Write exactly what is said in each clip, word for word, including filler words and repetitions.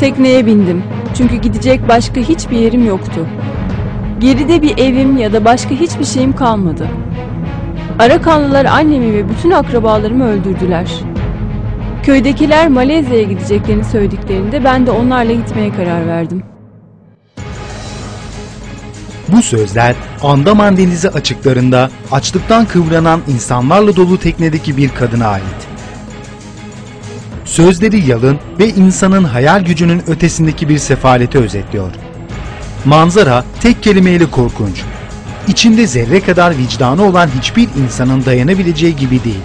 Tekneye bindim. Çünkü gidecek başka hiçbir yerim yoktu. Geride bir evim ya da başka hiçbir şeyim kalmadı. Arakanlılar annemi ve bütün akrabalarımı öldürdüler. Köydekiler Malezya'ya gideceklerini söylediklerinde ben de onlarla gitmeye karar verdim. Bu sözler Andaman Denizi açıklarında açlıktan kıvranan insanlarla dolu teknedeki bir kadına ait. Sözleri yalın ve insanın hayal gücünün ötesindeki bir sefaleti özetliyor. Manzara tek kelimeyle korkunç. İçinde zerre kadar vicdanı olan hiçbir insanın dayanabileceği gibi değil.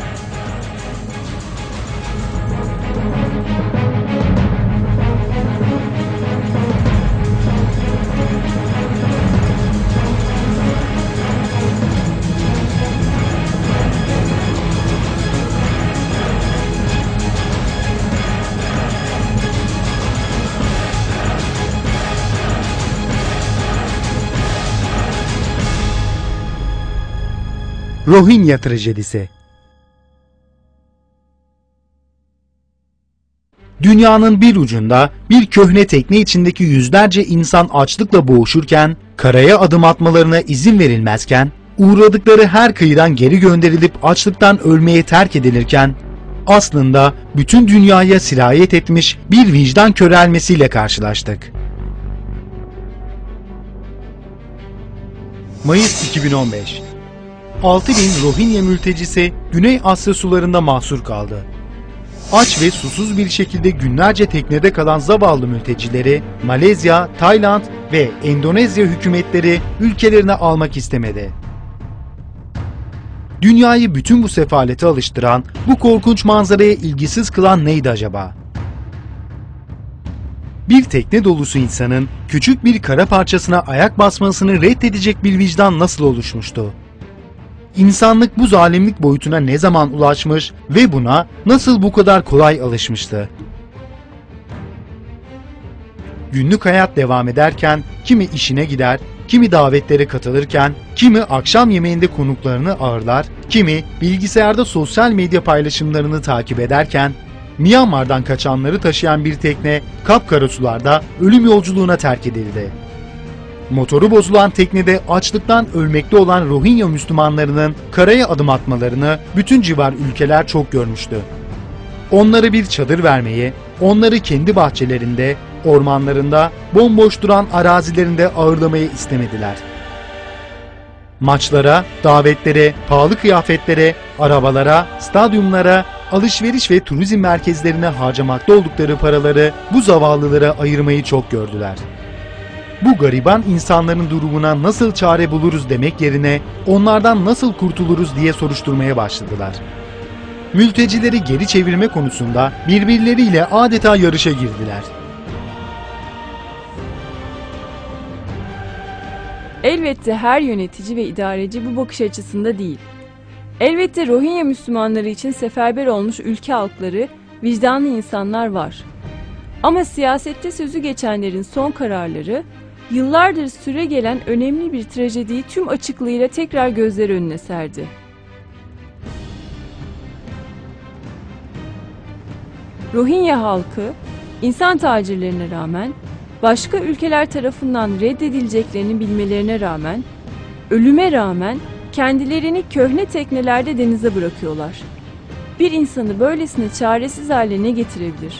Rohingya trajedisi. Dünyanın bir ucunda bir köhne tekne içindeki yüzlerce insan açlıkla boğuşurken, karaya adım atmalarına izin verilmezken, uğradıkları her kıyıdan geri gönderilip açlıktan ölmeye terk edilirken, aslında bütün dünyaya sirayet etmiş bir vicdan körelmesiyle karşılaştık. Mayıs iki bin on beş. altı bin Rohingya mültecisi Güney Asya sularında mahsur kaldı. Aç ve susuz bir şekilde günlerce teknede kalan zavallı mültecileri Malezya, Tayland ve Endonezya hükümetleri ülkelerine almak istemedi. Dünyayı bütün bu sefalete alıştıran, bu korkunç manzaraya ilgisiz kılan neydi acaba? Bir tekne dolusu insanın küçük bir kara parçasına ayak basmasını reddedecek bir vicdan nasıl oluşmuştu? İnsanlık bu zalimlik boyutuna ne zaman ulaşmış ve buna nasıl bu kadar kolay alışmıştı? Günlük hayat devam ederken kimi işine gider, kimi davetlere katılırken, kimi akşam yemeğinde konuklarını ağırlar, kimi bilgisayarda sosyal medya paylaşımlarını takip ederken, Myanmar'dan kaçanları taşıyan bir tekne kapkara sularda ölüm yolculuğuna terk edildi. Motoru bozulan teknede açlıktan ölmekte olan Rohingya Müslümanlarının karaya adım atmalarını bütün civar ülkeler çok görmüştü. Onlara bir çadır vermeyi, onları kendi bahçelerinde, ormanlarında, bomboş duran arazilerinde ağırlamayı istemediler. Maçlara, davetlere, pahalı kıyafetlere, arabalara, stadyumlara, alışveriş ve turizm merkezlerine harcamakta oldukları paraları bu zavallılara ayırmayı çok gördüler. Bu gariban insanların durumuna nasıl çare buluruz demek yerine onlardan nasıl kurtuluruz diye soruşturmaya başladılar. Mültecileri geri çevirme konusunda birbirleriyle adeta yarışa girdiler. Elbette her yönetici ve idareci bu bakış açısında değil. Elbette Rohingya Müslümanları için seferber olmuş ülke halkları, vicdanlı insanlar var. Ama siyasette sözü geçenlerin son kararları, yıllardır süregelen önemli bir trajediyi tüm açıklığıyla tekrar gözler önüne serdi. Rohingya halkı, insan tacirlerine rağmen, başka ülkeler tarafından reddedileceklerini bilmelerine rağmen, ölüme rağmen kendilerini köhne teknelerde denize bırakıyorlar. Bir insanı böylesine çaresiz hale ne getirebilir?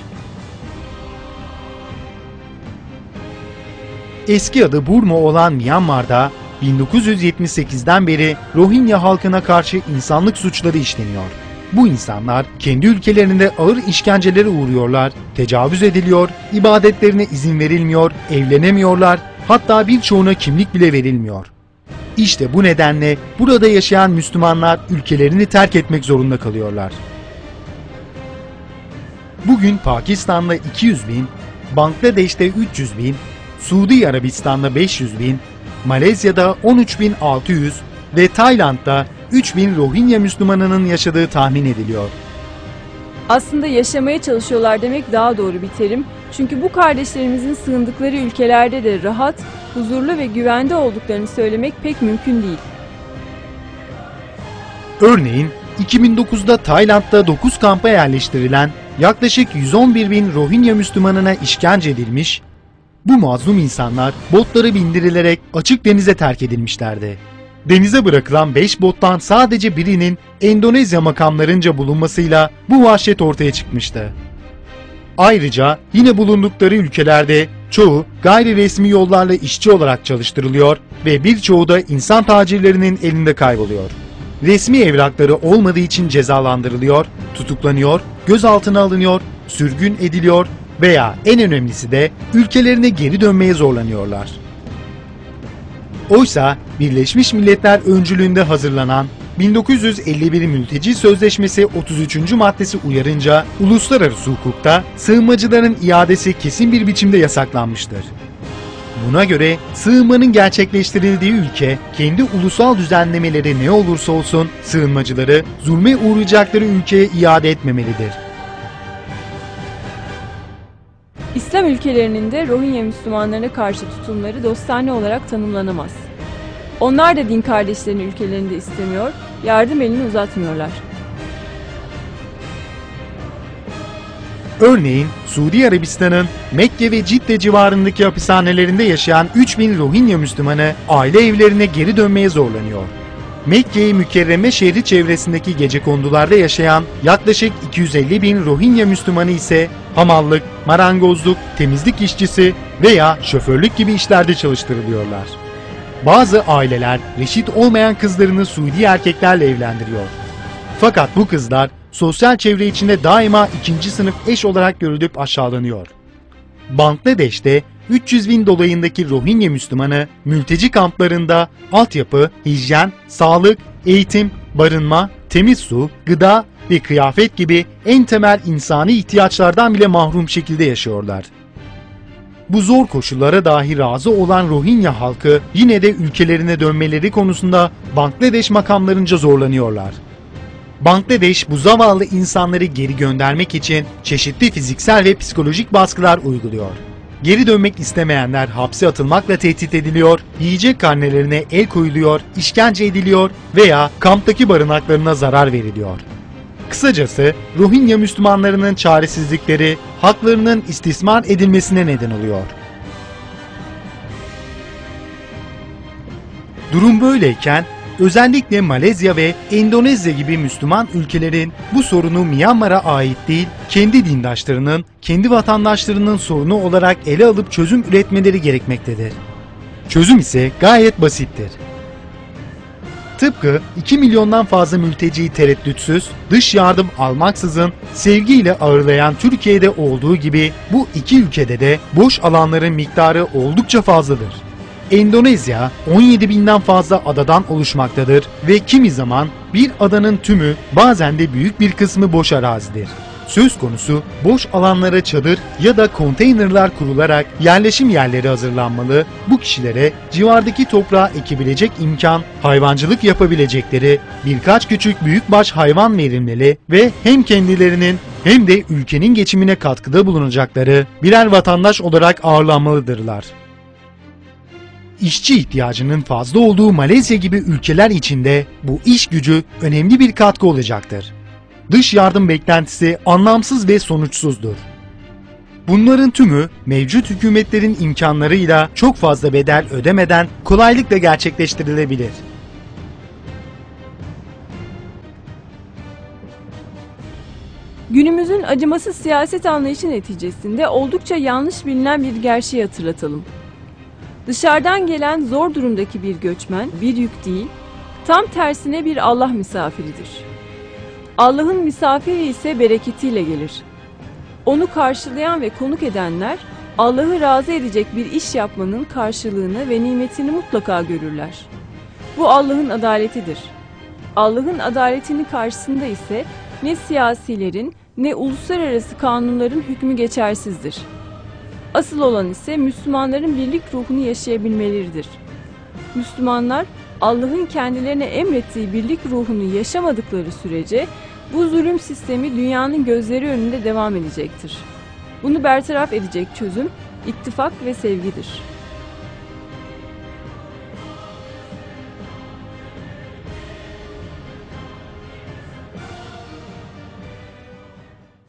Eski adı Burma olan Myanmar'da bin dokuz yüz yetmiş sekizden beri Rohingya halkına karşı insanlık suçları işleniyor. Bu insanlar kendi ülkelerinde ağır işkencelere uğruyorlar, tecavüz ediliyor, ibadetlerine izin verilmiyor, evlenemiyorlar, hatta birçoğuna kimlik bile verilmiyor. İşte bu nedenle burada yaşayan Müslümanlar ülkelerini terk etmek zorunda kalıyorlar. Bugün Pakistan'da iki yüz bin, Bangladeş'te üç yüz bin, Suudi Arabistan'da beş yüz bin, Malezya'da on üç bin altı yüz ve Tayland'da üç bin Rohingya Müslümanının yaşadığı tahmin ediliyor. Aslında yaşamaya çalışıyorlar demek daha doğru bir terim. Çünkü bu kardeşlerimizin sığındıkları ülkelerde de rahat, huzurlu ve güvende olduklarını söylemek pek mümkün değil. Örneğin iki bin dokuzda Tayland'da dokuz kampa yerleştirilen yaklaşık yüz on bir bin Rohingya Müslümanına işkence edilmiş, bu mazlum insanlar botlara bindirilerek açık denize terk edilmişlerdi. Denize bırakılan beş bottan sadece birinin Endonezya makamlarınca bulunmasıyla bu vahşet ortaya çıkmıştı. Ayrıca yine bulundukları ülkelerde çoğu gayri resmi yollarla işçi olarak çalıştırılıyor ve birçoğu da insan tacirlerinin elinde kayboluyor. Resmi evrakları olmadığı için cezalandırılıyor, tutuklanıyor, gözaltına alınıyor, sürgün ediliyor veya en önemlisi de ülkelerine geri dönmeye zorlanıyorlar. Oysa Birleşmiş Milletler öncülüğünde hazırlanan bin dokuz yüz elli bir Mülteci Sözleşmesi otuz üçüncü maddesi uyarınca uluslararası hukukta sığınmacıların iadesi kesin bir biçimde yasaklanmıştır. Buna göre sığınmanın gerçekleştirildiği ülke kendi ulusal düzenlemeleri ne olursa olsun sığınmacıları zulme uğrayacakları ülkeye iade etmemelidir. İslam ülkelerinin de Rohingya Müslümanlarına karşı tutumları dostane olarak tanımlanamaz. Onlar da din kardeşlerini ülkelerinde istemiyor, yardım elini uzatmıyorlar. Örneğin Suudi Arabistan'ın Mekke ve Cidde civarındaki hapishanelerinde yaşayan üç bin Rohingya Müslümanı aile evlerine geri dönmeye zorlanıyor. Mekke-i Mükerreme şehri çevresindeki gecekondularda yaşayan yaklaşık iki yüz elli bin Rohingya Müslümanı ise hamallık, marangozluk, temizlik işçisi veya şoförlük gibi işlerde çalıştırılıyorlar. Bazı aileler reşit olmayan kızlarını Suudi erkeklerle evlendiriyor. Fakat bu kızlar sosyal çevre içinde daima ikinci sınıf eş olarak görülüp aşağılanıyor. Bangladeş'te üç yüz bin dolayındaki Rohingya Müslümanı mülteci kamplarında altyapı, hijyen, sağlık, eğitim, barınma, temiz su, gıda ve kıyafet gibi en temel insani ihtiyaçlardan bile mahrum şekilde yaşıyorlar. Bu zor koşullara dahi razı olan Rohingya halkı yine de ülkelerine dönmeleri konusunda Bangladeş makamlarınca zorlanıyorlar. Bangladeş bu zavallı insanları geri göndermek için çeşitli fiziksel ve psikolojik baskılar uyguluyor. Geri dönmek istemeyenler hapse atılmakla tehdit ediliyor, yiyecek karnelerine el koyuluyor, işkence ediliyor veya kamptaki barınaklarına zarar veriliyor. Kısacası Rohingya Müslümanlarının çaresizlikleri haklarının istismar edilmesine neden oluyor. Durum böyleyken özellikle Malezya ve Endonezya gibi Müslüman ülkelerin bu sorunu Myanmar'a ait değil, kendi dindaşlarının, kendi vatandaşlarının sorunu olarak ele alıp çözüm üretmeleri gerekmektedir. Çözüm ise gayet basittir. Tıpkı iki milyondan fazla mülteciyi tereddütsüz, dış yardım almaksızın sevgiyle ağırlayan Türkiye'de olduğu gibi bu iki ülkede de boş alanların miktarı oldukça fazladır. Endonezya on yedi binden fazla adadan oluşmaktadır ve kimi zaman bir adanın tümü bazen de büyük bir kısmı boş arazidir. Söz konusu boş alanlara çadır ya da konteynerler kurularak yerleşim yerleri hazırlanmalı, bu kişilere civardaki toprağa ekebilecek imkan, hayvancılık yapabilecekleri birkaç küçük büyükbaş hayvan verilmeli ve hem kendilerinin hem de ülkenin geçimine katkıda bulunacakları birer vatandaş olarak ağırlanmalıdırlar. İşçi ihtiyacının fazla olduğu Malezya gibi ülkeler içinde bu iş gücü önemli bir katkı olacaktır. Dış yardım beklentisi anlamsız ve sonuçsuzdur. Bunların tümü mevcut hükümetlerin imkanlarıyla çok fazla bedel ödemeden kolaylıkla gerçekleştirilebilir. Günümüzün acımasız siyaset anlayışı neticesinde oldukça yanlış bilinen bir gerçeği hatırlatalım. Dışarıdan gelen zor durumdaki bir göçmen bir yük değil, tam tersine bir Allah misafiridir. Allah'ın misafiri ise bereketiyle gelir. Onu karşılayan ve konuk edenler Allah'ı razı edecek bir iş yapmanın karşılığını ve nimetini mutlaka görürler. Bu Allah'ın adaletidir. Allah'ın adaletinin karşısında ise ne siyasilerin ne uluslararası kanunların hükmü geçersizdir. Asıl olan ise Müslümanların birlik ruhunu yaşayabilmeleridir. Müslümanlar Allah'ın kendilerine emrettiği birlik ruhunu yaşamadıkları sürece bu zulüm sistemi dünyanın gözleri önünde devam edecektir. Bunu bertaraf edecek çözüm ittifak ve sevgidir.